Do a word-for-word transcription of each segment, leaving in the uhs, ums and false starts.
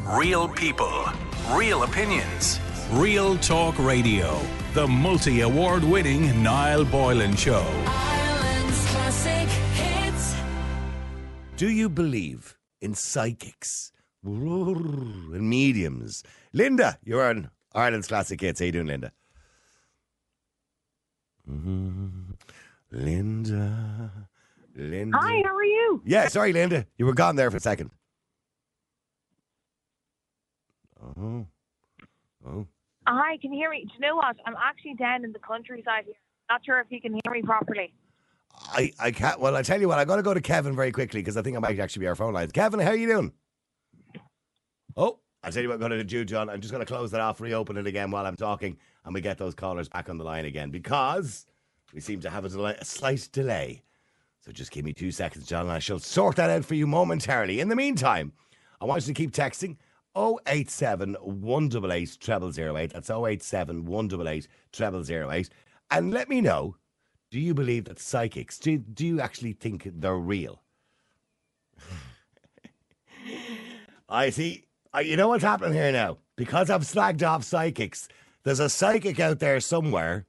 Real people, real opinions, Real Talk Radio. The multi-award winning Niall Boylan Show. Ireland's classic hits. Do you believe in psychics and mediums? Linda, you're on Ireland's classic hits. How you doing, Linda? Mm-hmm. Linda, Linda. Hi, how are you? Yeah, sorry, Linda. You were gone there for a second. Oh. Oh. Hi, can you hear me? Do you know what? I'm actually down in the countryside here. Not sure if you can hear me properly. I, I can't. Well, I tell you what, I'm going to go to Kevin very quickly because I think I might actually be our phone lines. Kevin, how are you doing? Oh, I'll tell you what I'm going to do, John. I'm just going to close that off, reopen it again while I'm talking, and we get those callers back on the line again because we seem to have a, delay, a slight delay. So just give me two seconds, John, and I shall sort that out for you momentarily. In the meantime, I want you to keep texting oh eight seven, one eight eight, zero zero zero eight. That's oh eight seven, one eight eight, zero zero zero eight. And let me know, do you believe that psychics, do, do you actually think they're real? I see. I, you know what's happening here now? Because I've slagged off psychics, there's a psychic out there somewhere,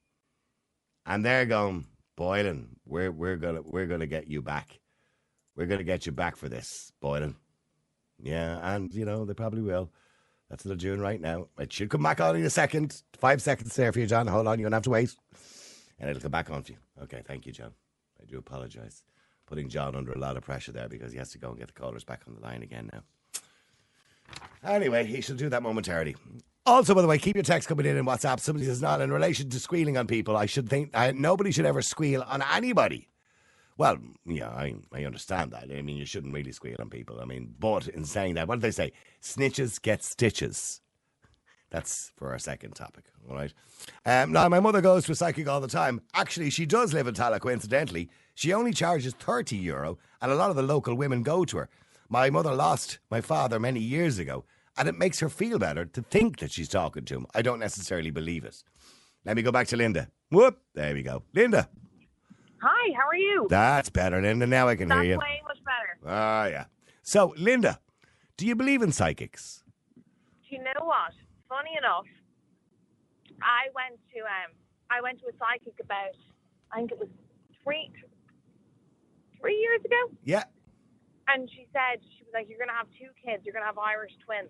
and they're going, Boylan, we're we're gonna we're gonna get you back. We're gonna get you back for this, Boylan. Yeah, and you know they probably will. That's what they're doing right now. It should come back on in a second. Five seconds there for you, John. Hold on, you don't have to wait, and it'll come back on for you. Okay, thank you, John. I do apologise, putting John under a lot of pressure there because he has to go and get the callers back on the line again now. Anyway, he shall do that momentarily. Also, by the way, keep your text coming in in WhatsApp. Somebody says, not in relation to squealing on people. I should think I, nobody should ever squeal on anybody. Well, yeah, I, I understand that. I mean, you shouldn't really squeal on people. I mean, but in saying that, what do they say? Snitches get stitches. That's for our second topic, all right? Um, now, my mother goes to a psychic all the time. Actually, she does live in Tallaght, coincidentally. She only charges thirty euro, and a lot of the local women go to her. My mother lost my father many years ago, and it makes her feel better to think that she's talking to him. I don't necessarily believe it. Let me go back to Linda. Whoop, there we go. Linda. Hi, how are you? That's better, Linda. Now I can That's hear you. way much better. Ah, yeah. So, Linda, do you believe in psychics? Do you know what? Funny enough, I went to um, I went to a psychic about, I think it was three, three years ago. Yeah. And she said, she was like, you're going to have two kids. You're going to have Irish twins.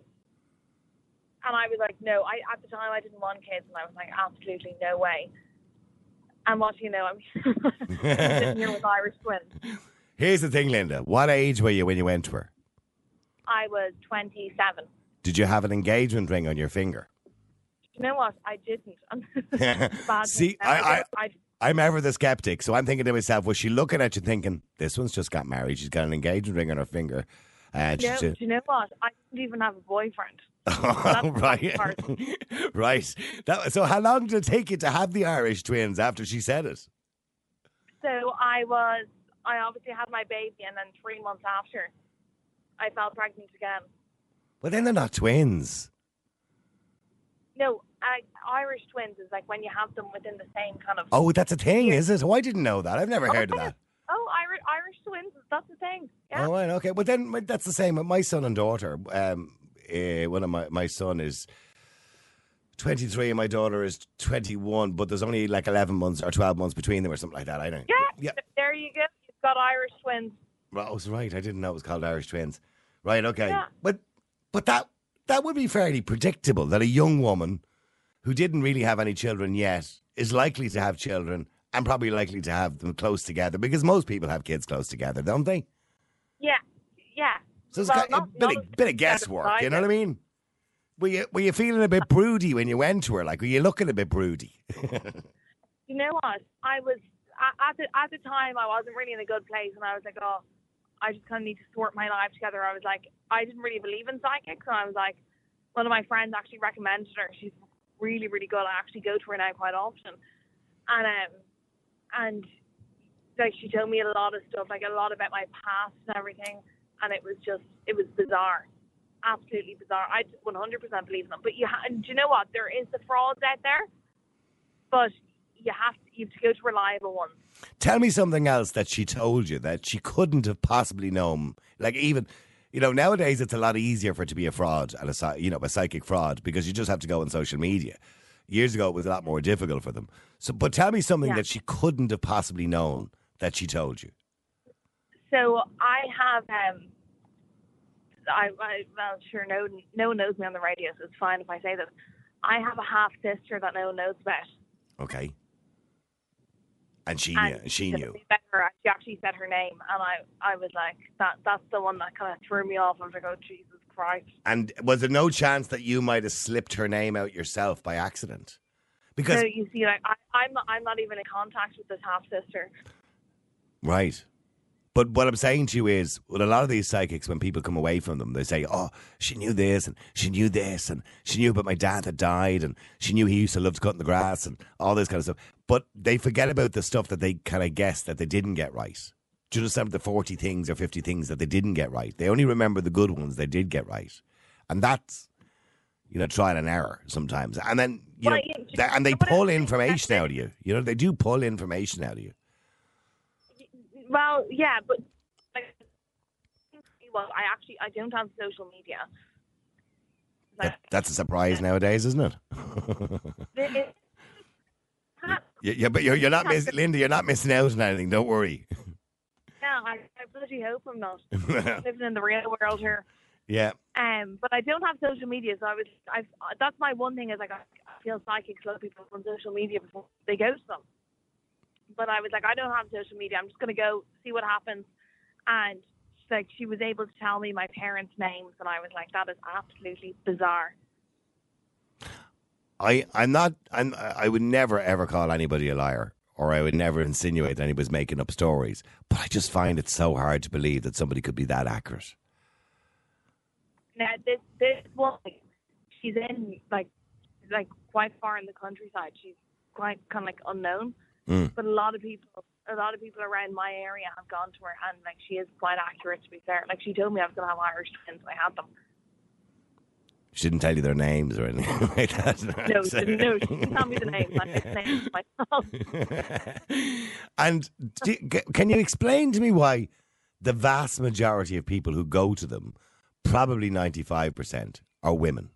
And I was like, no. I At the time, I didn't want kids. And I was like, absolutely no way. And what do you know? I'm sitting here with Irish twins. Here's the thing, Linda. What age were you when you went to her? I was twenty-seven. Did you have an engagement ring on your finger? You know what? I didn't. Bad See, I, I, I, I'm ever the skeptic, so I'm thinking to myself, was she looking at you thinking, this one's just got married, she's got an engagement ring on her finger. Uh, no, do you know what? I didn't even have a boyfriend. Oh, right. Right. That, so how long did it take you to have the Irish twins after she said it? So I was, I obviously had my baby, and then three months after, I fell pregnant again. Well, then they're not twins. No, I, Irish twins is like when you have them within the same kind of... Oh, that's a thing, is it? Oh, I didn't know that. I've never oh, heard of that. Oh, Irish, Irish twins, that's the thing. Yeah. Oh, right, okay. Well, then that's the same with my son and daughter. Um, uh, one of my, my son is twenty-three and my daughter is twenty-one, but there's only like eleven months or twelve months between them or something like that. I don't Yeah, yeah. There you go. You've got Irish twins. Well, I was right. I didn't know it was called Irish twins. Right, okay. Yeah. But but that that would be fairly predictable that a young woman who didn't really have any children yet is likely to have children and probably likely to have them close together because most people have kids close together, don't they? Yeah, yeah. So it's Well, got not- a bit, not of, as bit of guesswork, you know what I mean? Were you, were you feeling a bit broody when you went to her? Like, were you looking a bit broody? You know what? I was, at the, at the time, I wasn't really in a good place, and I was like, oh, I just kind of need to sort my life together. I was like, I didn't really believe in psychics, so I was like, one of my friends actually recommended her. She's really, really good. I actually go to her now quite often. And, um, and like, she told me a lot of stuff, like a lot about my past and everything, and it was just, it was bizarre. Absolutely bizarre. I one hundred percent believe in them. But you ha- and do you know what? There is the frauds out there, but you have to, you have to go to reliable ones. Tell me something else that she told you that she couldn't have possibly known. Like, even you know, nowadays it's a lot easier for it to be a fraud and a, psy- you know, a psychic fraud because you just have to go on social media. Years ago, it was a lot more difficult for them. So, but tell me something Yeah. that she couldn't have possibly known that she told you. So I have, um, I, I well, sure, no, no one knows me on the radio, so it's fine if I say this. I have a half sister that no one knows about. Okay. And she And knew. She knew. She, her, she actually said her name, and I, I was like, that, that's the one that kind of threw me off. I was like, oh, Jesus Christ. And was there no chance that you might have slipped her name out yourself by accident? Because So you see, like, I, I'm, not, I'm not even in contact with this half sister. right. But what I'm saying to you is, with a lot of these psychics, when people come away from them, they say, oh, she knew this, and she knew this, and she knew about my dad that died, and she knew he used to love to cut in the grass, and all this kind of stuff. But they forget about the stuff that they kind of guessed that they didn't get right. Do you understand the forty things or fifty things that they didn't get right? They only remember the good ones they did get right. And that's, you know, trial and error sometimes. And then, you Well, know, yeah, they, and they but pull it's- information out of you. You know, they do pull information out of you. Well, yeah, but like, well, I actually I don't have social media. Like, That, that's a surprise nowadays, isn't it? it, it, yeah, yeah, but you're, you're not missing, Linda, you're not missing out on anything. Don't worry. yeah, I, I bloody hope I'm not living in the real world here. Yeah. Um, but I don't have social media, so I was. I that's my one thing is like I, I feel psychics love people on social media before they ghost them. But I was like, I don't have social media. I'm just going to go see what happens. And she's like, she was able to tell me my parents' names, and I was like, that is absolutely bizarre. I, I'm not, I'm, I would never ever call anybody a liar, or I would never insinuate that anybody's making up stories. But I just find it so hard to believe that somebody could be that accurate. Now this this one, she's in like like quite far in the countryside. She's quite kind of like unknown, Mm. but a lot of people, a lot of people around my area have gone to her, and like she is quite accurate. To be fair, like she told me I was going to have Irish twins. I had them. She didn't tell you their names or anything like that. No, she didn't, no, she didn't tell me the names. I picked the names myself. And do, can you explain to me why the vast majority of people who go to them, probably ninety-five percent, are women?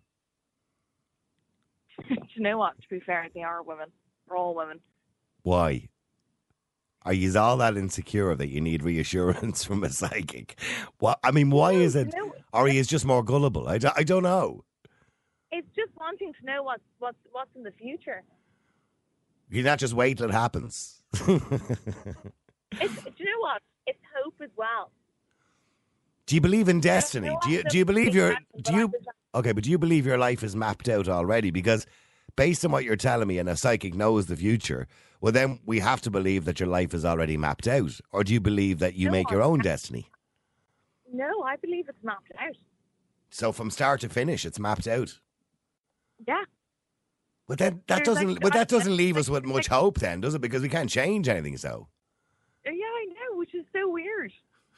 Do you know what? To be fair, they are women. They're all women. Why? Are you all that insecure that you need reassurance from a psychic? What I mean, why No, is it? no. Or he is just more gullible? I, do, I don't know. It's just wanting to know what's what's what's in the future. You not just wait till it happens. It's, do you know what? It's hope as well. Do you believe in destiny? No, Do you I do you don't believe think your that, do but you I was- okay? But do you believe your life is mapped out already? Because based on what you're telling me, and a psychic knows the future, well, then we have to believe that your life is already mapped out. Or do you believe that you No, make your I- own destiny? No, I believe it's mapped out. So from start to finish, it's mapped out. Yeah. But then that There's doesn't. like- but that I- doesn't leave us with like- much hope, then, does it? Because we can't change anything. So. Yeah, I know, which is so weird.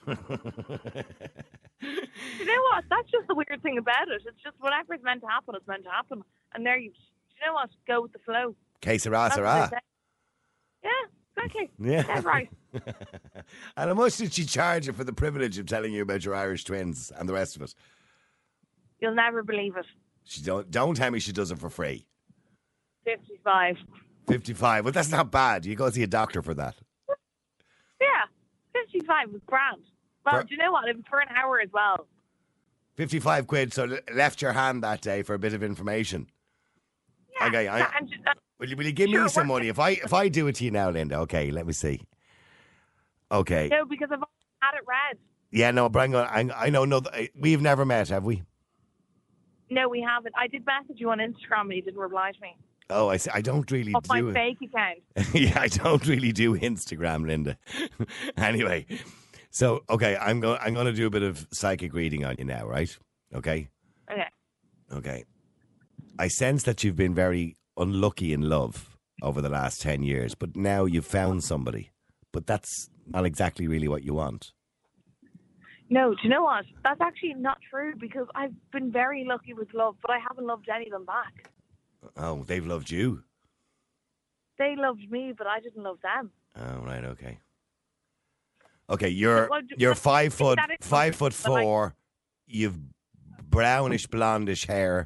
You know what? That's just the weird thing about it. It's just whatever's meant to happen is meant to happen. And there you, you know what? Go with the flow. Que sera, That's what sera. they say. Yeah, exactly. Yeah. Yeah, right. And how much did she charge you for the privilege of telling you about your Irish twins and the rest of it? You'll never believe it. She don't don't tell me she does it for free. fifty-five. Fifty-five. Well, that's not bad. You go see a doctor for that. Yeah, fifty-five was grand. Well, For- do you know what? It was for an hour as well. Fifty-five quid. So le- left your hand that day for a bit of information. Yeah. Okay, I- and just, uh, Will you, will you give Sure, me some what- money if I if I do it to you now, Linda? Okay, let me see. Okay. no, because I've had it read. Yeah, no, but I'm gonna, I, I know. No, th- we've never met, have we? No, we haven't. I did message you on Instagram and you didn't reply to me. Oh, I see. I don't really Off my do it. fake account. Yeah, I don't really do Instagram, Linda. Anyway, so okay, I'm going. I'm going to do a bit of psychic reading on you now, right? Okay. Okay. Okay. I sense that you've been very unlucky in love over the last ten years, but now you've found somebody. But that's not exactly really what you want. No, do you know what? That's actually not true because I've been very lucky with love, but I haven't loved any of them back. Oh, they've loved you. They loved me, but I didn't love them. Oh, right. Okay. Okay, you're Well, do- you're well, five is foot that it? five foot But I- four, you've brownish blondish hair.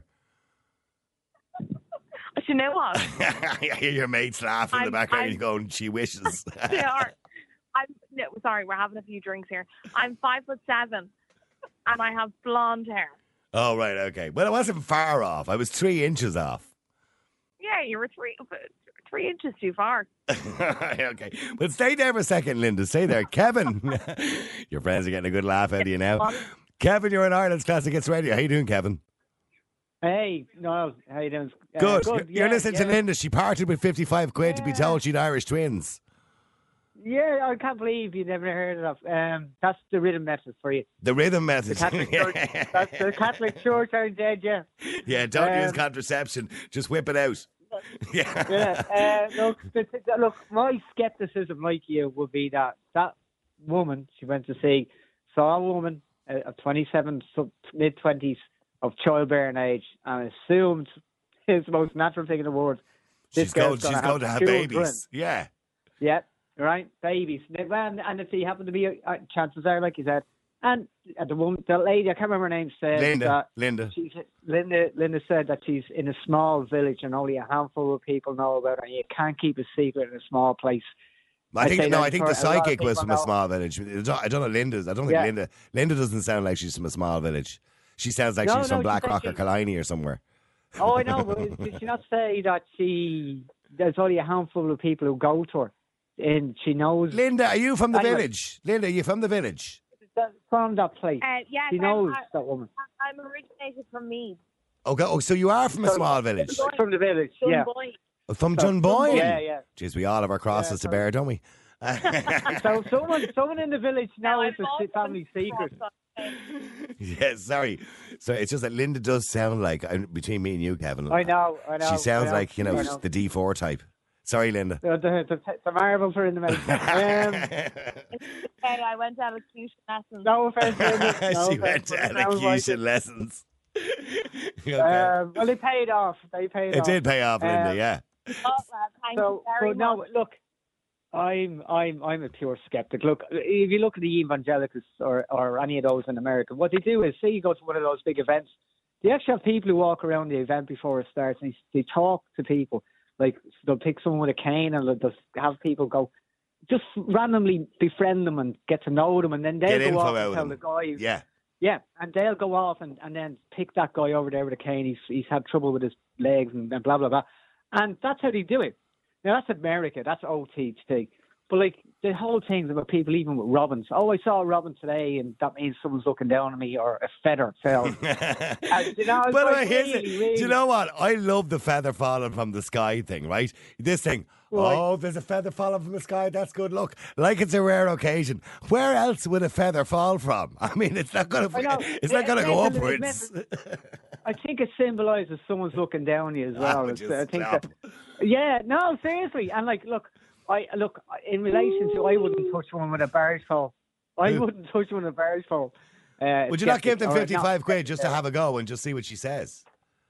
You know what? I hear your mates laughing in the I'm- background. I'm- You're going, she wishes. They are. I'm no, sorry, we're having a few drinks here. I'm five foot seven, and I have blonde hair. Oh, right, okay. Well, it wasn't far off. I was three inches off. Yeah, you were three three inches too far. Okay. But stay there for a second, Linda. Stay there. Kevin. Your friends are getting a good laugh out of you now. Kevin, you're in Ireland's Classic Hits Radio. How you doing, Kevin? Hey, no, how you doing? Uh, Good. good. You're yeah, listening yeah. to Linda. She parted with fifty-five quid to be Yeah. told she'd Irish twins. Yeah, I can't believe you never heard of. Um, that's the rhythm method for you. The rhythm method. The Catholic Church. That's the Catholic Church aren't dead yet. Yeah, don't use Um, contraception. Just whip it out. Yeah. Yeah. Uh, look, the, the, look, my skepticism, like you, would be that that woman she went to see saw a woman uh, of twenty-seven, mid twenties, of childbearing age, and assumed it's the most natural thing in the world. This She's going, girl's she's gonna going to have children. babies. Yeah. Yeah, right, babies. And, and if they happen to be, uh, chances are, like you said, and uh, the woman, the lady, I can't remember her name, said Linda. that Linda. she's, Linda, Linda said that she's in a small village and only a handful of people know about her. You can't keep a secret in a small place. I I'd think say no. that I think for the a lot of psychic was people from a know. small village. I don't, I don't know Linda's. I don't think Yeah. Linda. Linda doesn't sound like she's from a small village. She sounds like No, she's no, from she Blackrock said or she- Killiney or somewhere. Oh, I know, but did she not say that she there's only a handful of people who go to her, and she knows Linda, are you from the Anyway. village? Linda, are you from the village? that from that place? Uh, yes, She I'm, knows I, that woman I'm originated from Meath. Okay. Oh, so you are from a So- small village? from the village. Yeah, Dunboyne. From So- Dunboyne? yeah, yeah. Jeez, we all have our crosses to Yeah, so- bear, don't we? So someone, someone in the village Now, knows I've the also family been secret. crossed on- Yeah, sorry. So it's just that Linda does sound like, uh, between me and you, Kevin, I know, I know. she sounds I know, like, you know, I know. the D four type. Sorry, Linda. The, the, the, the marbles are in the making. Um, Hey, I went out of tuition lessons. no offense, Linda. No she offense, went but to it sounds like elocution it. lessons. Okay. Um, well, they paid off. They paid It off. did pay off, Linda, Um, yeah. Oh, well, thank So, you very but no, much. look, I'm I'm I'm a pure skeptic. Look, if you look at the evangelicals or or any of those in America, what they do is, say you go to one of those big events, they actually have people who walk around the event before it starts, and they, they talk to people. Like they'll pick someone with a cane, and they'll just have people go, just randomly befriend them and get to know them, and then they'll Get go info off out and of tell them. the guy. Yeah. Yeah, and they'll go off and, and then pick that guy over there with a cane. He's he's had trouble with his legs and, and blah blah blah, and that's how they do it. Now that's America. That's O T T. But like the whole thing's about people, even with robins. Oh, I saw a robin today, and that means someone's looking down on me, or a feather fell. And, you know, it's But like, here's really, it. really- Do you know what? I love the feather falling from the sky thing, right? This thing. Right. Oh, there's a feather falling from the sky. That's good luck. Like it's a rare occasion. Where else would a feather fall from? I mean, it's not going I know. to. It's not going to It- go it- it- upwards. I think it symbolises someone's looking down on you as well. Oh, It's- just I think stop. that, yeah, no, seriously. And like, look, I look in relation to, I wouldn't touch one with a barge pole. I Who? wouldn't touch one with a barge pole. Uh, Would you not give them skeptic, or not- fifty-five quid just to have a go and just see what she says?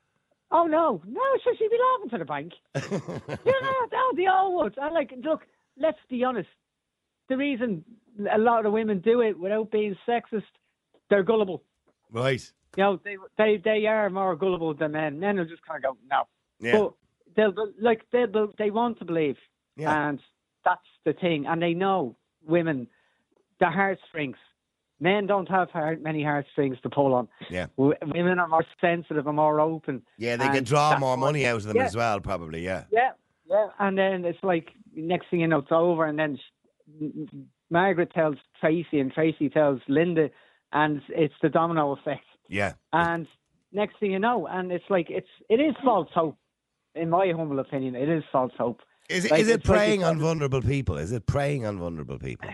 Oh no, no, so she'd be laughing to the bank. yeah, no, they all would. And like, look, let's be honest. The reason a lot of women do it without being sexist, they're gullible. Right. You know, they they they are more gullible than men. Men will just kind of go no. Yeah. But they'll be- like they will they want to believe, Yeah. and that's the thing. And they know women, the heartstrings. Men don't have heart, many heartstrings to pull on. Yeah. W- women are more sensitive and more open. Yeah, they can And draw that's more what- money out of them Yeah. as well, probably. Yeah. Yeah, yeah. And then it's like next thing you know, it's over, and then sh- Margaret tells Tracy, and Tracy tells Linda, and it's the domino effect. Yeah. And next thing you know, and it's like it's it is false hope, in my humble opinion. It is false hope. Is it, Like, is it it's like preying it's- on vulnerable people? Is it preying on vulnerable people?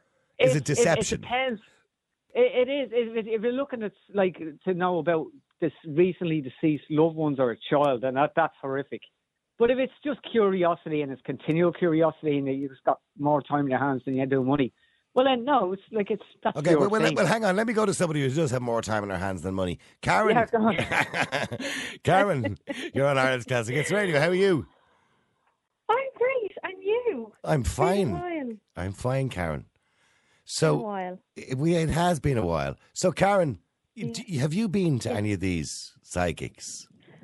Is it deception? It, depends. It, it is. If, if you're looking at like to know about this recently deceased loved ones or a child, and that that's horrific. But if it's just curiosity and it's continual curiosity, and you've just got more time in your hands than you do money, well then no, it's like it's that's Okay, your well, well, thing. well, hang on. Let me go to somebody who does have more time in their hands than money. Karen. Yeah, go on. Karen, you're on Ireland's Classic Hits Radio. How are you? I'm great. And you? I'm Been a fine. while. I'm fine, Karen. Been a So while. it, we, it has been a while. So, Karen, You- do- Have you been to any of these psychics?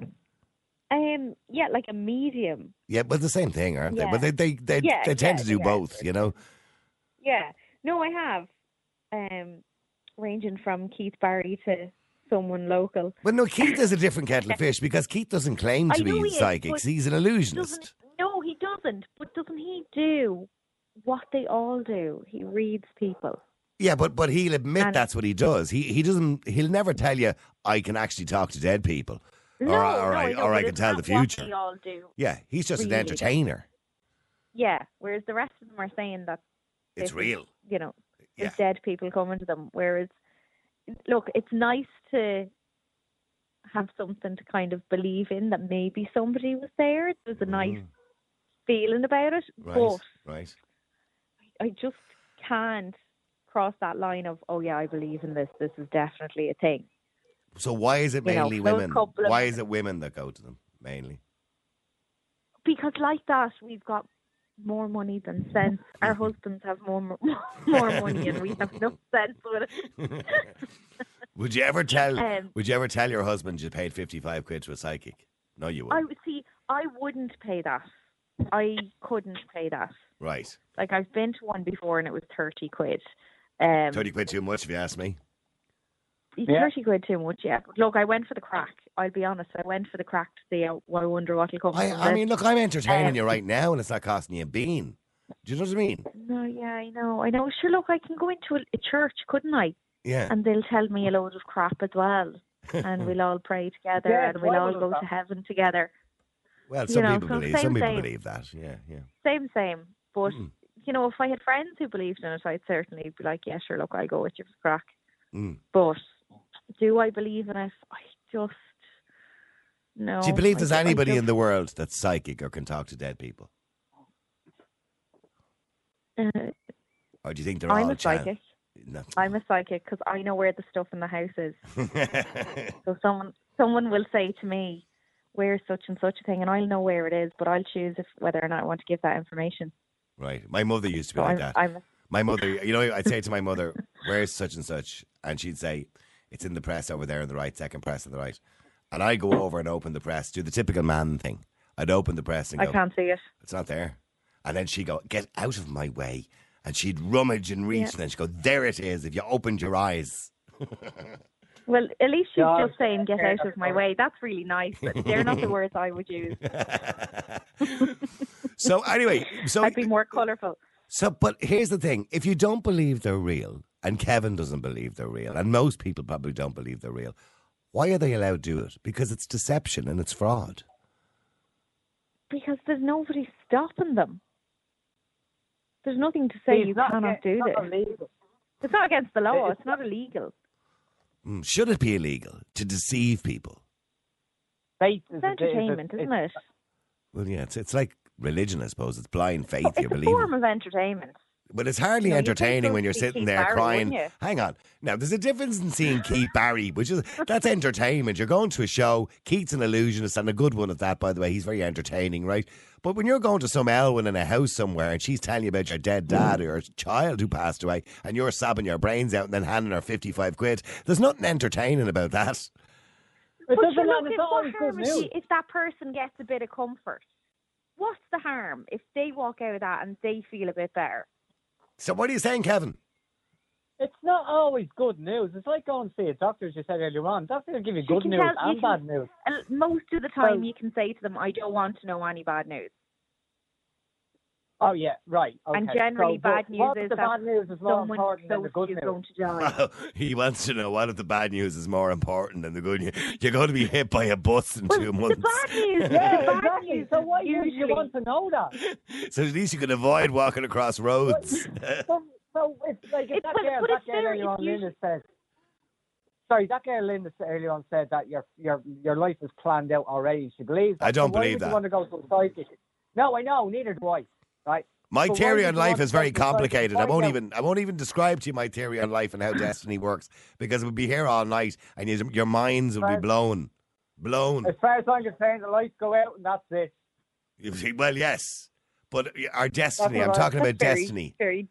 Um, yeah, like a medium. Yeah, but the same thing, aren't they? Yeah. But they they they, Yeah, they tend yeah, to do yeah. both, you know. Yeah. No, I have. Um, ranging from Keith Barry to someone local. But no, Keith is a different kettle of fish because Keith doesn't claim I to know be he is, psychic. but He's an Doesn't, illusionist. no, he doesn't. But doesn't he do what they all do? He reads people. Yeah, but but he'll admit And- that's what he does. He he doesn't. He'll never tell you I can actually talk to dead people, No, or, or no, I I know, or I but can it's tell not the what future. they all do. Yeah, he's just an Really. entertainer. Yeah. Whereas the rest of them are saying that It's this is, real. you know, Yeah. there's dead people coming to them. Whereas, look, it's nice to have something to kind of believe in that maybe somebody was there. There's a nice Mm. feeling about it, Right, but right. I just can't cross that line of, oh yeah, I believe in this. This is definitely a thing. So why is it You know, mainly those women? couple of- Why is it women that go to them mainly? Because like that, we've got more money than sense. Our husbands have more more money, and we have no sense with it. Would you ever tell? Um, would you ever tell your husband you paid fifty-five quid to a psychic? No, you I wouldn't. would see. I wouldn't pay that. I couldn't pay that. Right, Like I've been to one before, and it was thirty quid. Um, thirty quid too much if you ask me. Yeah. Thirty quid too much, yeah. But look, I went for the crack. I'll be honest. I went for the crack to see. How, well, I wonder what'll come. I, from I this. mean, look, I'm entertaining Um, you right now, and it's not costing you a bean. Do you know what I mean? No, yeah, I know, I know. Sure, look, I can go into a, a church, couldn't I? Yeah. And they'll tell me a load of crap as well, and we'll all pray together, Yeah, and we'll Bible all does go that. to heaven together. Well, you some know, people so believe. same, Some people same. believe that. Yeah, yeah. Same, same. But Mm. you know, if I had friends who believed in it, I'd certainly be like, yeah, sure, look, I'll go with you for the crack. Mm. But do I believe in it? I just no. Do you believe I there's ju- I anybody just- in the world that's psychic or can talk to dead people, Uh, or do you think they're I'm all a chan- psychic. No. I'm a psychic because I know where the stuff in the house is. So someone someone will say to me, "Where's such and such a thing?" and I'll know where it is, but I'll choose if whether or not I want to give that information. Right. My mother used to be So like I'm, that. I'm My mother, you know, I'd say to my mother, "Where's such and such?" and she'd say, "It's in the press over there on the right, second press on the right." And I go over and open the press, do the typical man thing. I'd open the press and I go, can't see it. "It's not there." And then she'd go, "Get out of my way." And she'd rummage and reach, Yeah. and then she'd go, "There it is, if you opened your eyes." Well, at least she's God. just saying, "Get out of my way." That's really nice. But they're not the words I would use. So anyway, so I'd be more colourful. So, but here's the thing: if you don't believe they're real, and Kevin doesn't believe they're real, and most people probably don't believe they're real, why are they allowed to do it? Because it's deception and it's fraud. Because there's nobody stopping them. There's nothing to say It's you not cannot against- do it's this. not illegal. It's not against the law. It's It's not illegal. Mm, Should it be illegal to deceive people? Faith is It's a- entertainment, is a- isn't it? Well, yeah, it's it's like religion, I suppose. It's blind faith. It's you a believe, form it. of entertainment. But it's hardly No, you'd think entertaining so when you're to sitting Keith there Barry, crying. wouldn't you? Hang on, now there's a difference in seeing Keith Barry, which is that's entertainment. You're going to a show. Keith's an illusionist and a good one at that, by the way. He's very entertaining, right? But when you're going to some Elwyn in a house somewhere and she's telling you about your dead dad or your child who passed away, and you're sobbing your brains out and then handing her fifty-five quid, there's nothing entertaining about that. It But doesn't sure, matter. look, It's if not what always good harm is news. she- if that person gets a bit of comfort, what's the harm if they walk out of that and they feel a bit better? So what are you saying, Kevin? It's not always good news. It's like going to see a doctor, as you said earlier on. Doctor will give you You good can news tell- you and can- bad news. And most of the time, Well- you can say to them, "I don't want to know any bad news." Oh, yeah, right. Okay. And generally So, bad but news what is if the that bad news is more Someone important than close the to good you is news. going to die. He wants to know what if the bad news is more important than the good news. You're going to be hit by a bus in Well, two the months. bad news, Yeah, the bad exactly. news So is why would you usually want to know that? So at least you can avoid walking across roads. So, so it's like if It's- that but- girl, but that it's girl fair, earlier on, it's usually- Linda said. Sorry, that girl Linda said- earlier on said that your your your life is planned out already. She believes that. I don't So why believe would that. You want to go to a psychic? No, I know. Neither do I. Right. My So why theory would on you life want is to very go to a psychic? complicated. I Find won't out. even I won't even describe to you my theory on life and how destiny works because we'd be here all night and you, your minds would be Right. blown, blown. As far as I'm concerned, the lights go out and that's it. You see, well, yes, but our destiny. That's I'm what I- talking about That's very, destiny. very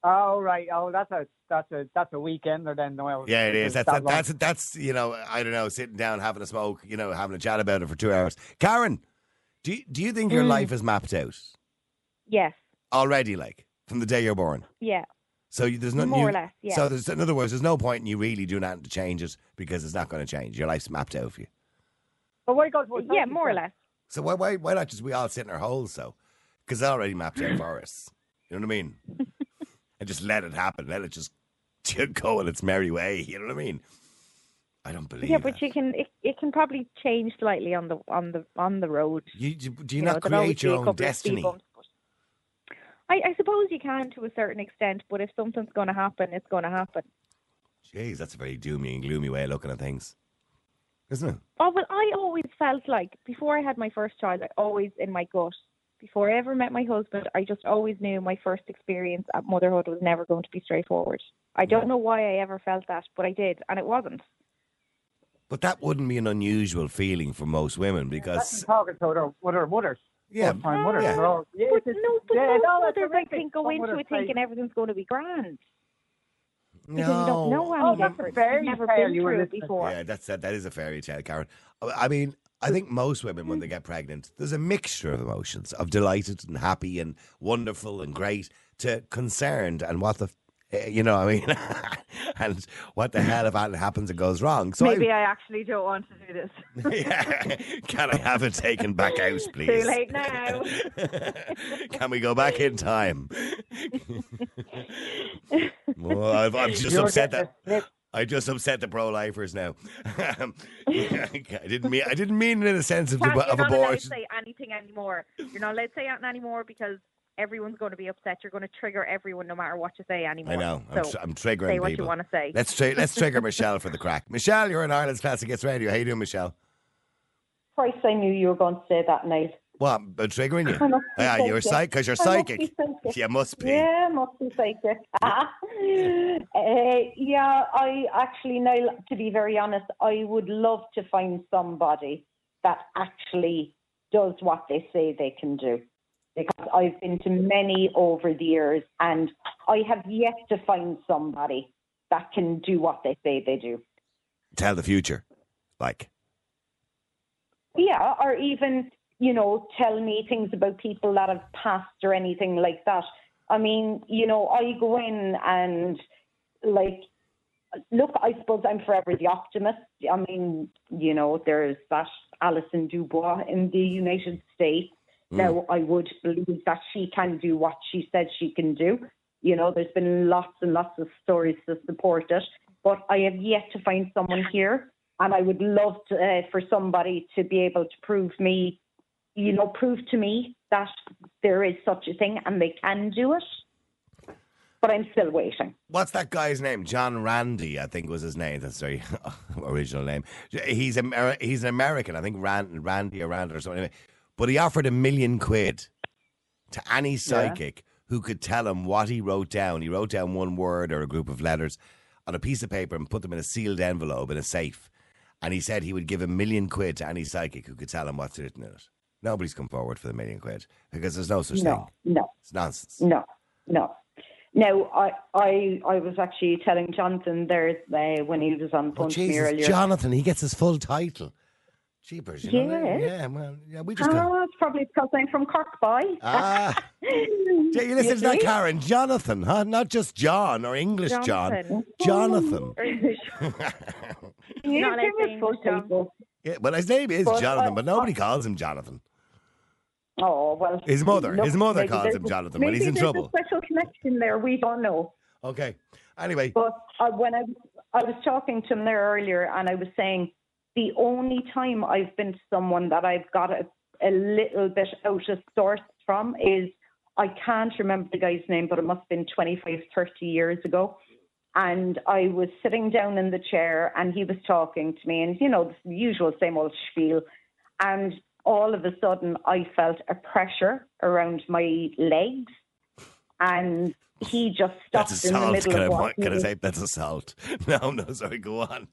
Oh right. Oh, that's a that's a that's a weekender then, Noel. Yeah, it is. It's That's that that, long. that's that's you know, I don't know, sitting down having a smoke, you know, having a chat about it for two hours. Karen, do you, do you think your Mm. life is mapped out Yes. already, like from the day you're born? Yeah. So you, there's no More you, or less, yeah. So there's, in other words, there's no point in you really doing that to change it because it's not going to change. Your life's mapped out for you. But why go to a Yeah, psychic more or then? less. So why why why not just we all sit in our holes? So because it's already mapped out for us. You know what I mean? And just let it happen. Let it just go in its merry way. You know what I mean? I don't believe. Yeah, but that. you can it, it can probably change slightly on the on the on the road. You, you, do you, You know, not there'll always create be your a own couple of speed destiny? bumps, but I, I suppose you can to a certain extent, but if something's going to happen, it's going to happen. Jeez, that's a very doomy and gloomy way of looking at things, isn't it? Oh, well, I always felt like before I had my first child, I always in my gut, before I ever met my husband, I just always knew my first experience at motherhood was never going to be straightforward. I don't know why I ever felt that, but I did, and it wasn't. But that wouldn't be an unusual feeling for most women That's because, talking to other, other mothers. yeah, First-time mothers. yeah. They're all, yeah, But it's- no, but yeah, most no, it's mothers, I horrific. think, go Some into mothers it say- thinking everything's going to be grand. Because you no. don't know Oh, any that's a different. fairy You've never tale been you were through it listening to. before. Yeah, that's that. That is a fairy tale, Karen. I mean, I think most women, when they get pregnant, there's a mixture of emotions of delighted and happy and wonderful and great to concerned and what the, f- eh, you know, what I mean, and what the hell if that happens and goes wrong. So Maybe I actually don't want to do this. I, yeah, can I have it taken back out, please? Too late now. Can we go back in time? Well, I've, I've just You're upset getting that. a snip. I just upset the pro-lifers now. Um, yeah, I didn't mean. I didn't mean it in a sense of, Can't- of you're not allowed to abortion. say anything anymore. You're not allowed to say anything anymore because everyone's going to be upset. You're going to trigger everyone no matter what you say anymore. I know. I'm, So tr- I'm triggering say what people. you want to say. Let's tri- let's trigger Michelle for the crack. Michelle, you're in Ireland's Classic Hits Radio. How you doing, Michelle? Christ, I knew you were going to say that, Niall. Well, I'm uh, triggering you. I must be Yeah, you're psychic. psychic because you're I must psychic. be psychic. You must be. Yeah, must be psychic. Ah. uh, yeah, I actually, Niall, to be very honest, I would love to find somebody that actually does what they say they can do. Because I've been to many over the years and I have yet to find somebody that can do what they say they do. Tell the future, like. Yeah, or even, you know, tell me things about people that have passed or anything like that. I mean, you know, I go in and, like, look, I suppose I'm forever the optimist. I mean, you know, there's that Alison Dubois in the United States. Mm. Now, I would believe that she can do what she said she can do. You know, there's been lots and lots of stories to support it. But I have yet to find someone here. And I would love to, uh, for somebody to be able to prove me, you know, prove to me that there is such a thing and they can do it. But I'm still waiting. What's that guy's name? John Randy, I think was his name. That's very original name. He's Amer- he's an American, I think Rand- Randy or Rand or something. But he offered a million quid to any psychic who could tell him what he wrote down. He wrote down one word or a group of letters on a piece of paper and put them in a sealed envelope in a safe. And he said he would give a million quid to any psychic who could tell him what's written in it. Nobody's come forward for the million quid because there's no such No, thing. no, It's nonsense. no, no. Now, I, I, I was actually telling Jonathan there uh, when he was on the Oh, phone to me Jesus, earlier. Jonathan, he gets his full title. Jeepers, you know that? Yes. Yeah, well, yeah, we just got... Ah, it's probably because I'm from Cork, boy. Ah. Yeah, you listen to that, see? Karen. Jonathan, huh? Not just John or English John. Jonathan. Jonathan. You Not allowed give to me full English, John. title. Yeah, well, his name is But, Jonathan, uh, but nobody calls him Jonathan. Oh, well. His mother- look, his mother maybe calls there's him a- Jonathan when maybe he's in there's trouble. a special connection there. We don't know. Okay. Anyway, But uh, when I, I was talking to him there earlier and I was saying the only time I've been to someone that I've got a, a little bit out of sorts from is, I can't remember the guy's name, but it must have been twenty-five, thirty years ago. And I was sitting down in the chair and he was talking to me and, you know, the usual same old spiel. And all of a sudden I felt a pressure around my legs and he just stopped that's in the assault. middle Can I, of point- what can I he- say that's assault? No, no, sorry, go on.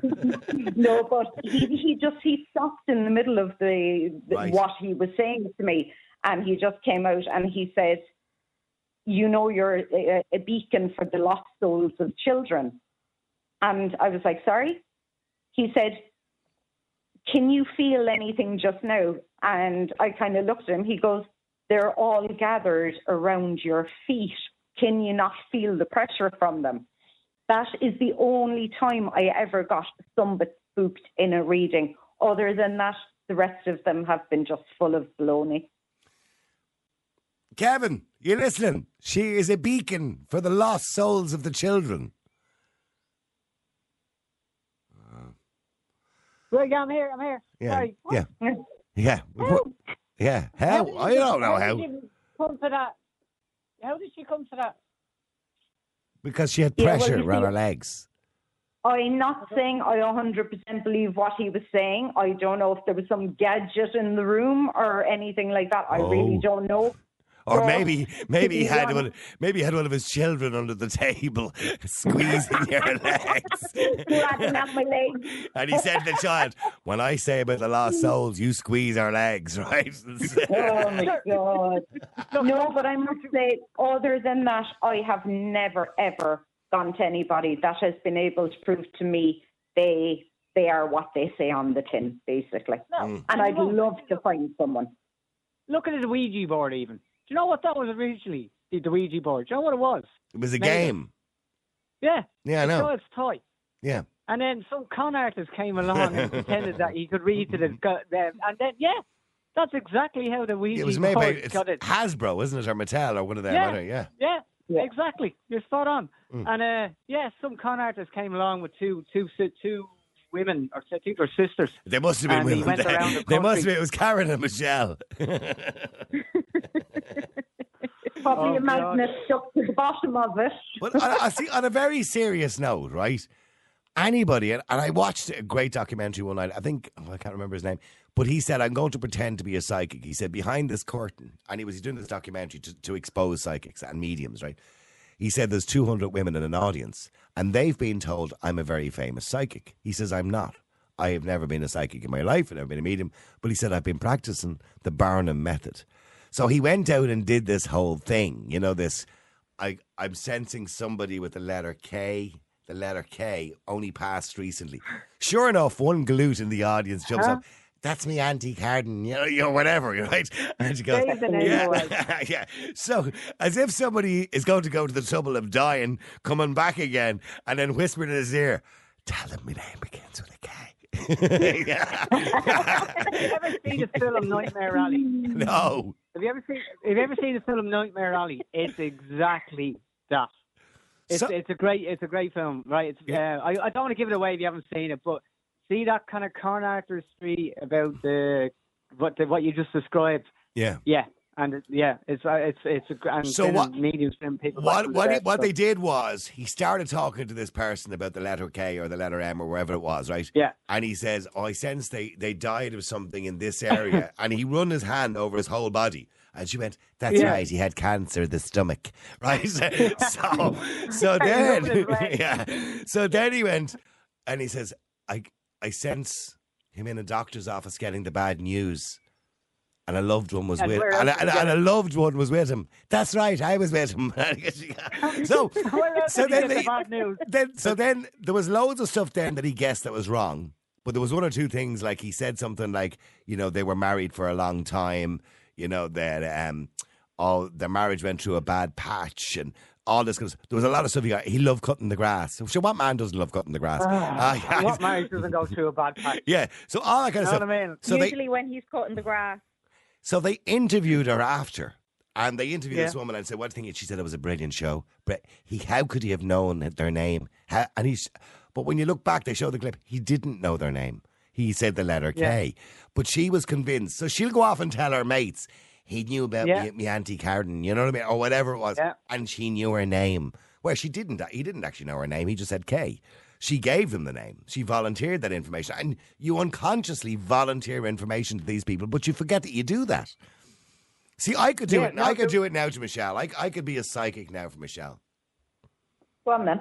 No, but he, he just he stopped in the middle of the, the Right. what he was saying to me, and he just came out and he said, you know, you're a, a beacon for the lost souls of children. And I was like, sorry? He said, can you feel anything just now? And I kind of looked at him. He goes, they're all gathered around your feet. Can you not feel the pressure from them? That is the only time I ever got somebody spooked in a reading. Other than that, the rest of them have been just full of baloney. Kevin, you listening? She is a beacon for the lost souls of the children. Right, yeah, I'm here, I'm here. Yeah, Sorry. yeah, yeah, How? yeah. How How? did I she- don't know how. how. Did she come to that? How did she come to that? Because she had Yeah, well, pressure you around see- her legs. I'm not saying I one hundred percent believe what he was saying. I don't know if there was some gadget in the room or anything like that. I really Oh. don't know. Or So, maybe, maybe he to be had honest- one. Maybe he had one of his children under the table, squeezing your legs. Grabbing at my legs. And he said to the child, "When I say about the lost souls, you squeeze our legs, right?" Oh my God. No, but I must say, other than that, I have never, ever gone to anybody that has been able to prove to me they they are what they say on the tin, basically. No. And I'd love to find someone. Look at the Ouija board even. Do you know what that was originally? The, the Ouija board. Do you know what it was? It was a Maybe. game. Yeah. Yeah, I a know. child's toy. Yeah. And then some con artist came along and pretended that he could read to the go- them. And then, yeah, that's exactly how the Ouija It was made by board it's got it. Hasbro, isn't it, or Mattel, or one of them? Yeah. I don't know, yeah. Yeah, Yeah. exactly. You're spot on. Mm. And uh, yeah, some con artist came along with two, two, si- two women, or I think they're sisters. They must have been And he women. went They, around the they must have country. been. It was Karen and Michelle. Probably Oh, a magnet stuck to the bottom of it. But I, I see, on a very serious note, right? Anybody, and, and I watched a great documentary one night. I think, oh, I can't remember his name, but he said, "I'm going to pretend to be a psychic." He said, behind this curtain, and he was doing this documentary to, to expose psychics and mediums, right? He said, there's two hundred women in an audience, and they've been told I'm a very famous psychic. He says, I'm not. I have never been a psychic in my life. I've never been a medium. But he said, I've been practicing the Barnum method. So he went out and did this whole thing. You know, this, I, I'm sensing somebody with the letter K. The letter K only passed recently. Sure enough, one galoot in the audience jumps Huh? up. That's me, Auntie Carden, you know, you know, whatever, right? And she goes, Say the name away. yeah, yeah. So, as if somebody is going to go to the trouble of dying, coming back again, and then whispering in his ear, "Tell him my name begins with a K." Yeah. Have you ever seen the film Nightmare Alley? No. Have you ever seen? Have you ever seen the film Nightmare Alley? It's exactly that. It's So- it's a great it's a great film, right? It's, Yeah. uh, I I don't want to give it away if you haven't seen it, but see that kind of con artistry about the what the, what you just described. Yeah. Yeah, and it, yeah, it's uh, it's it's a and So then what- mediums and people. What back what, to he, the what stuff. they did was he started talking to this person about the letter K or the letter M or wherever it was, right? Yeah. And he says, "Oh, I sense they they died of something in this area," and he run his hand over his whole body. And she went, "That's Yeah. right. He had cancer of the stomach, right?" So, so I then, love his leg. yeah. So then he went, and he says, "I I sense him in a doctor's office getting the bad news." And a loved one was And with, where and else a, and, did he and get a loved one was with him. That's right, I was with him. so, Where else so did he then, get the they, bad news? then, so then there was loads of stuff then that he guessed that was wrong. But there was one or two things, like he said something like, you know, they were married for a long time. You know that um, all their marriage went through a bad patch and all this. Cause there was a lot of stuff he got. He loved cutting the grass. So, what man doesn't love cutting the grass? Ah, yeah. What marriage doesn't go through a bad patch? Yeah. So all that kind of You know stuff. what I mean? So they Usually when he's cutting the grass. so they interviewed her after, and they interviewed Yeah. this woman and said, "What do you think?" She said it was a brilliant show. But he, how could he have known their name? How, and he's, but when you look back, they show the clip. He didn't know their name. He said the letter K, but she was convinced. So she'll go off and tell her mates he knew about Yeah. me, me Auntie Carden, you know what I mean, or whatever it was, Yeah. and she knew her name. Well, she didn't. He didn't actually know her name. He just said K. She gave them the name. She volunteered that information. And you unconsciously volunteer information to these people, but you forget that you do that. See, I could do Yeah, it. no, I could do- do it now to Michelle. I, I could be a psychic now for Michelle. Go on then.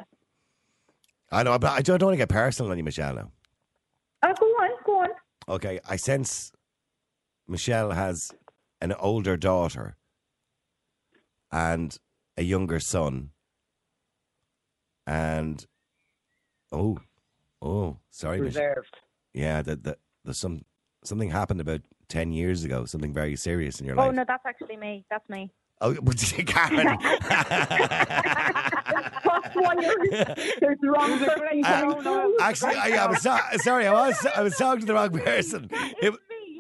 I know, but I don't, don't want to get personal on you, Michelle, now. Oh, go on, go on. Okay, I sense Michelle has an older daughter and a younger son, and oh, oh, sorry, Mich- Reserved. yeah, that that there's some something happened about ten years ago, something very serious in your Oh life. no, that's actually me. That's me. Oh, but Karen. That's why you're, there's wrong person. Uh, Actually, I, I was so, sorry. I was I was talking to the wrong person. It-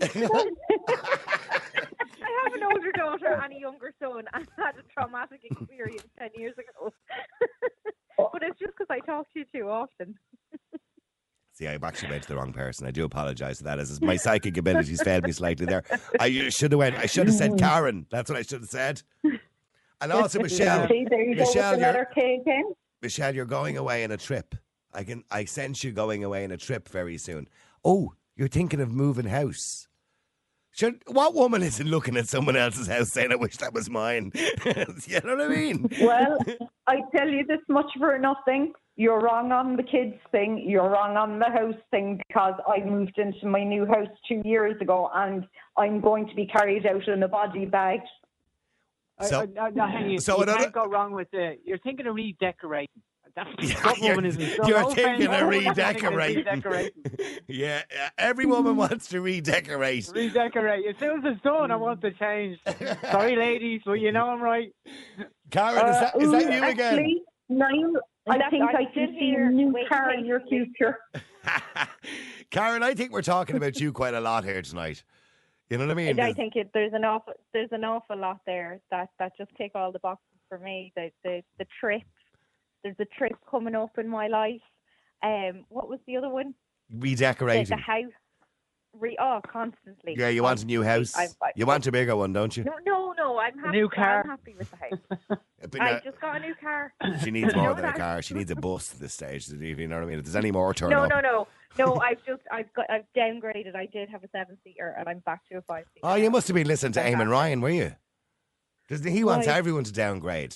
I have an older daughter and a younger son, and I had a traumatic experience ten years ago. But it's just because I talk to you too often. See, I've actually went to the wrong person. I do apologise for that. As my psychic abilities failed me slightly there. I should have went. I should have said Karen. That's what I should have said. And also, Michelle. See, there you go with Michelle, the you're, letter K again. Michelle, you're going away on a trip. I can. I sense you going away on a trip very soon. Oh, you're thinking of moving house. Sure, what woman isn't looking at someone else's house saying, "I wish that was mine"? You know what I mean? Well, I tell you this much for nothing. You're wrong on the kids thing. You're wrong on the house thing, because I moved into my new house two years ago, and I'm going to be carried out in a body bag. So- I, I, I, hang you, so you another- can't go wrong with the. You're thinking of redecorating. That's Yeah, that you're- woman isn't. So you're no thinking offense, of no one's thinking of redecorating. redecorating. Yeah, uh, every woman wants to redecorate. Redecorate. As soon as it's done, I want to change. Sorry, ladies, but you know I'm right. Karen, is that, is that Uh, you again? actually, Niall, I That's- think I'm I can still see here. a new Wait, car wait, in your wait. future. Karen, I think we're talking about you quite a lot here tonight. You know what I mean? I think it, there's an awful there's an awful lot there that, that just tick all the boxes for me. The the the trip. There's a trip coming up in my life. Um, what was the other one? The, Redecorating. the house. Re- oh, constantly. Yeah, you want a new house. I've- I've- You want a bigger one, don't you? No, no, no. I'm happy. new car. I'm happy with the house. But I now, just got a new car. she needs You more know than a that- car. She needs a bus at this stage. You know what I mean? If there's any more, turn No, up. no, no, no. I've just I've got I've downgraded. I did have a seven seater, and I'm back to a five seater. Oh, you must have been listening to Like Eamon that. Ryan, were you? Does he wants Right. everyone to downgrade?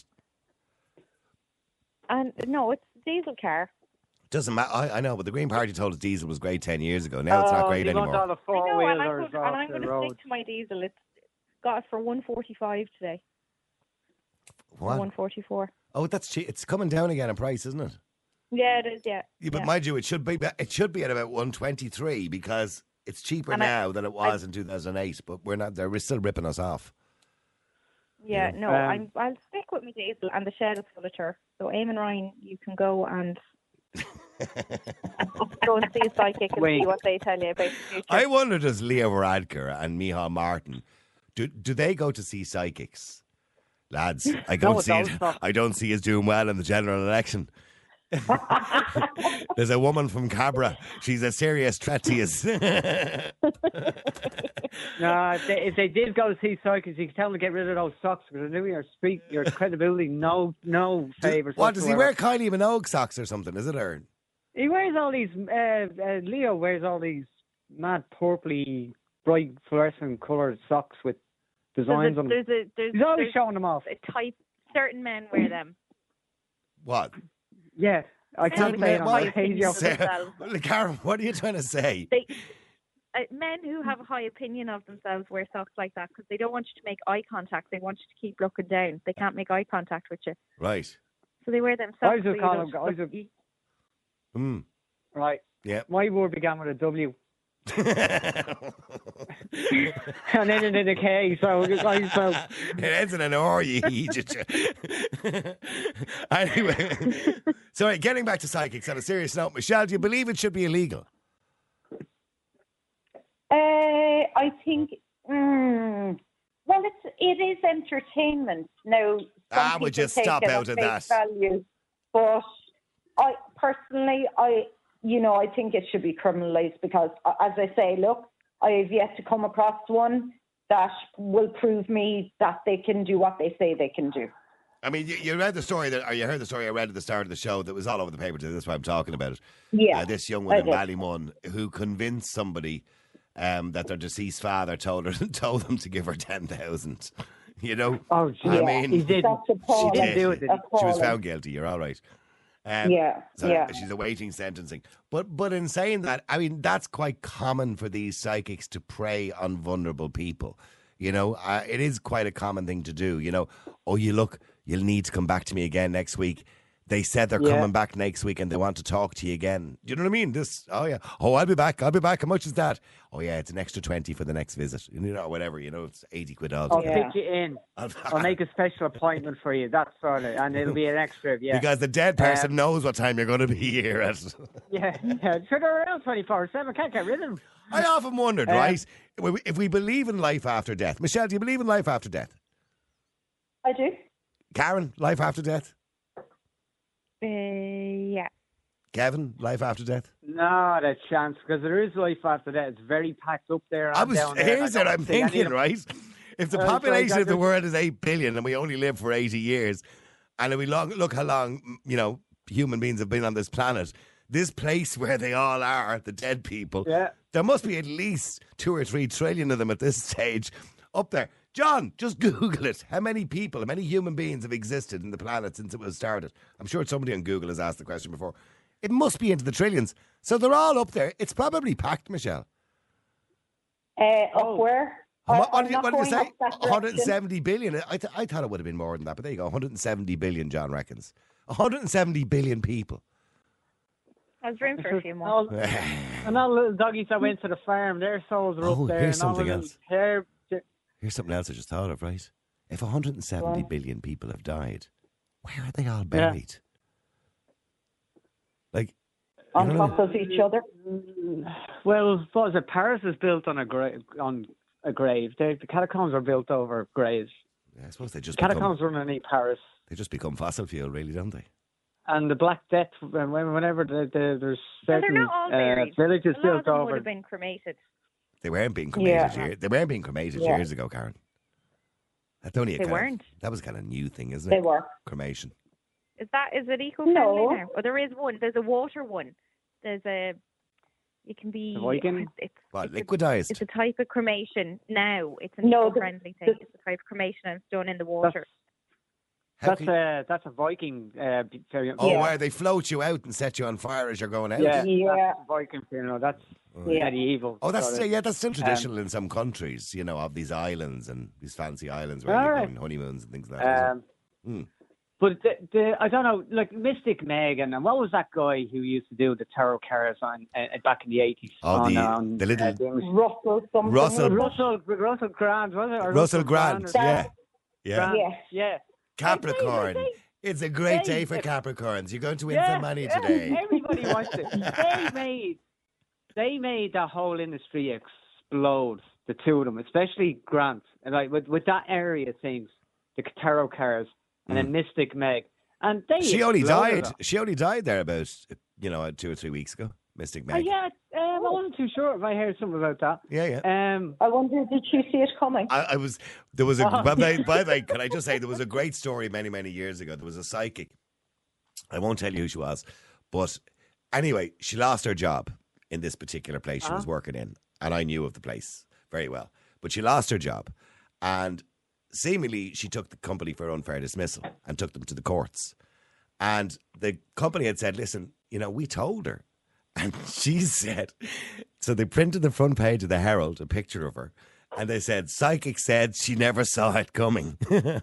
And no, it's a diesel car. Doesn't matter. I, I know, but the Green Party told us diesel was great ten years ago. Now it's not Oh, great you want anymore. all the I four know, and I'm wheelers going, and off I'm the going to road. stick to my diesel. It's got it for one forty five today. What? One forty four. Oh, that's cheap. It's coming down again in price, isn't it? Yeah, it is. Yeah. Yeah, but yeah. mind you, it should be it should be at about one twenty three because it's cheaper And I- now than it was in two thousand eight. But we're not. They're still ripping us off. Yeah, no, Um, I'm, I'll stick with my diesel, and the shed is full of turf. So, Eamon Ryan, you can go and go and see a psychic and Wait. see what they tell you about the future. I wonder, does Leo Varadkar and Micheál Martin do do they go to see psychics? Lads, I don't No, see don't it. stop. I don't see us doing well in the general election. There's a woman from Cabra. She's a serious threat to us. No, if they, if they did go to see psychics, you can tell them to get rid of those socks because they're doing your speak, your credibility, no, no favours. What does he whatsoever. wear? Kylie Minogue socks or something? Is it her? He wears all these. Uh, uh, Leo wears all these mad purpley, bright fluorescent coloured socks with designs there's a, on them. there's a, there's, He's always there's showing them off. a type. Certain men wear them. What? Yeah, I Certain can't say it men on have the high radio. opinions of themselves. Say- Karen, what are you trying to say? They, uh, men who have a high opinion of themselves wear socks like that because they don't want you to make eye contact. They want you to keep looking down. They can't make eye contact with you, Right. so they wear them socks. I was so just you calling don't him- I was look- just- Hmm. Right. Yeah. My word began with a W and ended in a K. So, I, so It ends in an R, you idiot. Anyway, sorry, getting back to psychics on a serious note, Michelle, do you believe it should be illegal? Uh, I think. Mm, well, it's it is entertainment now. some Ah, would people you take stop it out at of face that? Value, but I personally, I you know, I think it should be criminalised because, uh, as I say, look, I have yet to come across one that will prove me that they can do what they say they can do. I mean, you, you read the story that, or you heard the story I read at the start of the show that was all over the paper today. That's why I'm talking about it. Yeah, Uh, this young I woman in did. Ballymun who convinced somebody um, that their deceased father told her told them to give her ten thousand. You know, oh, gee, I Yeah. mean, he didn't. That's appalling. He didn't do it. Did he? she was Appalling. found guilty. You're all right. Um, Yeah, so yeah. she's awaiting sentencing. But but in saying that, I mean that's quite common for these psychics to prey on vulnerable people. You know, uh, it is quite a common thing to do. You know, oh, you look you'll need to come back to me again next week. They said they're Yeah. coming back next week and they want to talk to you again. Do you know what I mean? This, oh yeah. Oh, I'll be back. I'll be back. How much is that? Oh yeah, it's an extra twenty for the next visit. You know, whatever, you know, it's eighty quid I'll altogether. Yeah. fit you in. I'll make a special appointment for you. That's sort of, and it'll be an extra. Yeah, Because the dead person Um, knows what time you're going to be here at. yeah, yeah. Sure, they're around twenty-four seven. Can't get rid of them. I often wondered, Um, right, if we believe in life after death. Michelle, do you believe in life after death? I do. Karen, life after death? Uh, yeah. Kevin, life after death? Not a chance, because there is life after that. It's very packed up there. I and was, down there. here's I what don't I'm see any of thinking, them. right? If the Uh, it's population like of the that- world is eight billion and we only live for eighty years, and if we long, look how long, you know, human beings have been on this planet, this place where they all are, the dead people, Yeah. there must be at least two or three trillion of them at this stage up there. John, just Google it. How many people, how many human beings have existed in the planet since it was started? I'm sure somebody on Google has asked the question before. It must be into the trillions. So they're all up there. It's probably packed, Michelle. Uh, Oh. Up where? How mu- I- what I'm did, not what did you going say? up that one hundred direction. seventy billion. I, th- I thought it would have been more than that, but there you go. one hundred seventy billion, John reckons. one hundred seventy billion people. I was room for a few more. All, and all the little doggies that went to the farm, their souls are Oh, up there. here's and all the something little else. hair- Here's something else I just thought of, right? If one hundred seventy Wow. billion people have died, where are they all Yeah. buried? Like, you On know what I top of each other. Well, what was it? Paris is built on a grave. On a grave. The, the catacombs were built over graves. mean? I suppose they just become, Catacombs run underneath Paris. they just become fossil fuel, really, don't they? And the Black Death, when- whenever the, the, there's Well, they're certain not all uh, buried. villages A lot built of them would over. have been cremated. They weren't being cremated. Yeah. Year, they weren't being cremated Yeah. years ago, Karen. That's only a They kind of- weren't. that was kind of new thing, isn't They it? were. Cremation. Is that is it eco-friendly No. now? Oh, there is one. There's a water one. There's a. You can be. The Viking? It's, What, it's a- liquidized? It's a type of cremation now. It's an No, the- eco-friendly thing. the- It's a type of cremation and it's done in the water. How That's can- a that's a Viking. Uh, b- very- oh, Yeah. where they float you out and set you on fire as you're going out? yeah, Yeah. that's a Viking funeral. That's Yeah. medieval. Oh, that's sort of. yeah, that's Um, still traditional in some countries, you know, of these islands and these fancy islands where All you go right. on honeymoons and things like that. Um, Mm. But the, the I don't know, like Mystic Meg, and what was that guy who used to do the tarot cards on uh, back in the eighties? Oh, on, the- on, the little- uh, the English- Russell something. Russell- Russell Russell Grant, was it? Or Russell Grant, or- yeah. Yeah. Grant, Yeah. yeah. Capricorn. They- It's a great they- day for Capricorns. You're going to win Yeah, some money yeah, today. Everybody wants it. They made they made the whole industry explode. The two of them, especially Grant, and like with, with that area of things, the tarot cards, and then Mystic Meg, and they Mm. She only exploded died. it. She only died there about, you know, two or three weeks ago. Mystic Uh, Meg. yeah, um, I wasn't too sure if I heard something about that. Yeah, yeah. Um, I wonder, did you see it coming? I, I was there was a Oh. by, the way, by the way, can I just say there was a great story many many years ago. There was a psychic. I won't tell you who she was, but anyway, she lost her job in this particular place she was Uh-huh. working in, and I knew of the place very well. But she lost her job, and seemingly she took the company for unfair dismissal and took them to the courts. And the company had said, "Listen, you know, we told her." And she said, so they printed the front page of the Herald, a picture of her, and they said, "Psychic said she never saw it coming."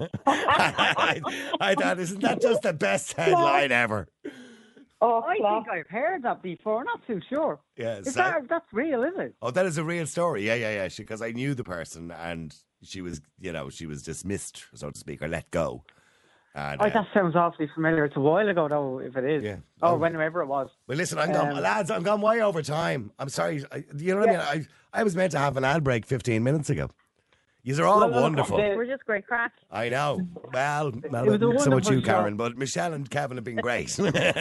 I, I thought, isn't that just the best headline ever? Oh, I class. think I've heard that before. Not too sure. Yeah, Is psy- that that's real? Is it? oh, that is a real story. Yeah, yeah, yeah. Because I knew the person, and she was, you know, she was dismissed, so to speak, or let go. And, Oh, uh, that sounds awfully familiar. It's a while ago, though, if it is. Yeah. Or Oh. whenever it was. Well, listen, I'm gone, Um, lads. I'm gone way over time. I'm sorry. I, you know what I mean? I I was meant to have an ad break fifteen minutes ago. These are all Well, look, wonderful. the- We're just great crack. I know. Well, well was a so much wonderful you, show. Karen, but Michelle and Kevin have been great.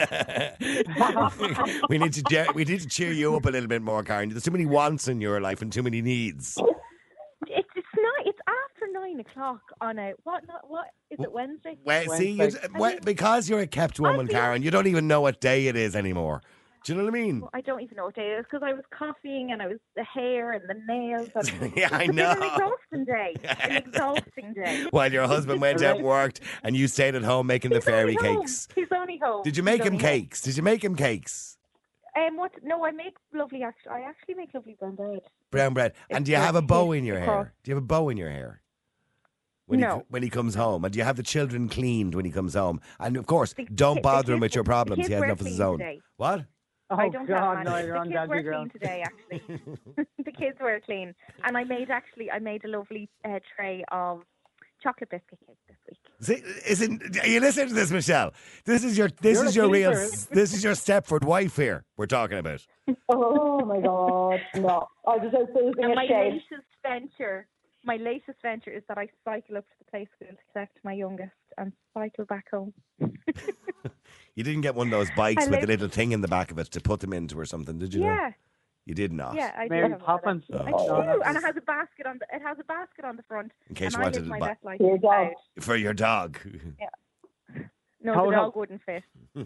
we need to je- we need to cheer you up a little bit more, Karen. There's too many wants in your life and too many needs. It's it's not. It's after nine o'clock on a what? Not what? Is it Wednesday? Well, see, you, Wednesday. well, because you're a kept woman, Karen, you don't even know what day it is anymore. Do you know what I mean? Well, I don't even know what day it is because I was copying and I was the hair and the nails. And Yeah, I it's been know. an exhausting day. An exhausting day. While your husband went out and worked and you stayed at home making the He's fairy only home. cakes. He's only home. Did you He's make him only home. cakes? Did you make him cakes? Um, what? No, I make lovely. Act- I actually make lovely brown bread. Brown bread. And It's do you have a the- bow in your the hair? cross. Do you have a bow in your hair? when he No. when he comes home? And do you have the children cleaned when he comes home? And of course, The don't ki- the bother him kids- with your the problems. kids He has were enough of his clean own. today. What? Oh, I don't God, have no, many. you're The on kids dodgy were clean ground. today, actually. The kids were clean, and I made actually I made a lovely uh, tray of chocolate biscuit cake this week. See, isn't are you listening to this, Michelle? This is your this You're is a your real keeper. this is your Stepford wife here. We're talking about. Oh my God, no! I was out boozing And a my shade. latest venture, my latest venture is that I cycle up to the play school to collect my youngest and cycle back home. You didn't get one of those bikes I with a live- little thing in the back of it to put them into or something, did you? know? Yeah, You did not. yeah, I do Mary have one of Poppins. them. Oh. I No, do, that's- and it has a basket on the it has a basket on the front. In case and you I wanted live to my buy best life Your in dog. cloud. for your dog. No, How the no? dog wouldn't fit.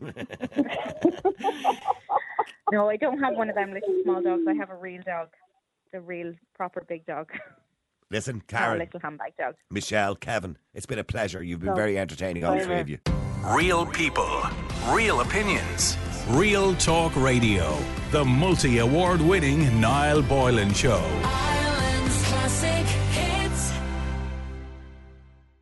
No, I don't have one of them little small dogs. I have a real dog, the real proper big dog, Listen, not a Karen, little handbag dog. Michelle, Kevin, it's been a pleasure. You've been No. very entertaining, all Same three here. of you. Real people, real opinions. Real Talk Radio. The multi award winning Niall Boylan Show.